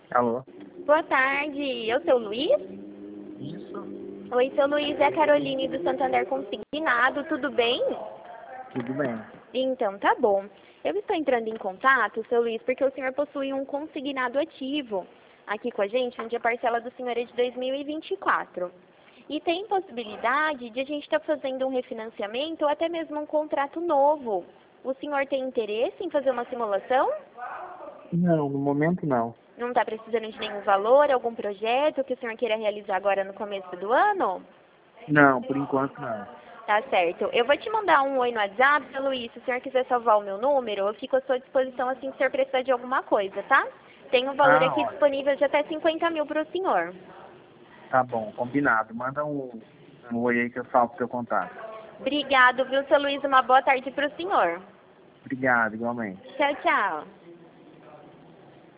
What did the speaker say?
Alô? Boa tarde, eu sou o Luiz? Isso, Oi, seu Luiz, é a Caroline do Santander Consignado, tudo bem? tudo bem. Então, tá bom. Eu estou entrando em contato, seu Luiz, porque o senhor possui um consignado ativo aqui com a gente, onde a parcela do senhor é de 2024. E tem possibilidade de a gente estar fazendo um refinanciamento ou até mesmo um contrato novo. O senhor tem interesse em fazer uma simulação? Não, no momento não. Não está precisando de nenhum valor, algum projeto que o senhor queira realizar agora no começo do ano? Não, por enquanto não. Tá certo. Eu vou te mandar um oi no WhatsApp, seu Luiz. Se o senhor quiser salvar o meu número, eu fico à sua disposição assim que o senhor precisar de alguma coisa, tá? Tem um valor Ah, aqui ótimo. disponível de até 50 mil para o senhor. Tá bom, combinado. Manda um oi aí que eu salvo seu contato. Obrigado, viu, seu Luiz? Uma boa tarde para o senhor. Obrigado, igualmente. Tchau, tchau.